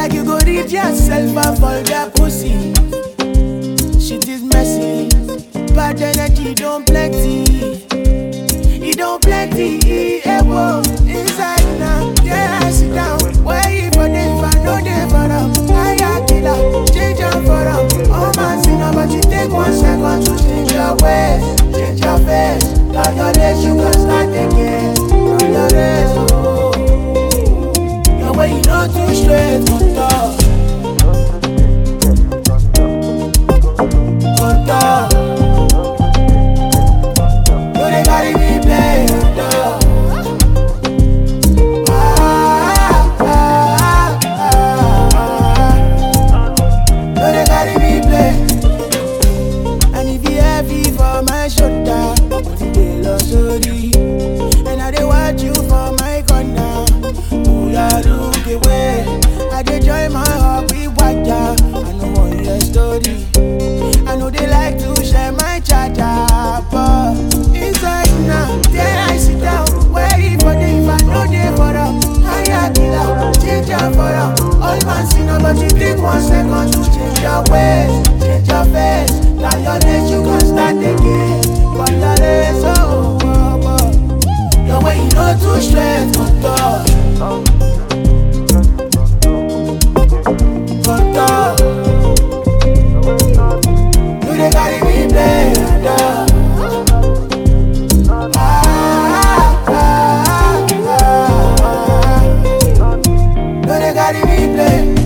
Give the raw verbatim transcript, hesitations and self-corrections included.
like you go read yourself and fall their pussy. Shit is messy, bad energy don't plenty. It don't plenty, eh, whoa. Inside now, yeah, I sit down. Where you for this, if I know they for them. I got killer, change your for them. Oh man, see now, but you take one second to change your ways, change your face. Turn your days, you can start again. Run your race, oh. Your way you know too straight, on top. On top. No, they carry me play, on top. And I dey watch you for my corner. Pull ya look away. I dey join my heart with water. I know one your story. I know they like to share my charger, but inside now, there I sit down. Waiting for them, if I know they for them. I got killer, change your for them. All man see now, but you take one second to change your ways, change your face. Now your days you can start again. Call your days, oh. Your way you know too straight, on top. On top. You dey carry me play, on top. Ah, ah, ah, ah. You dey carry me play.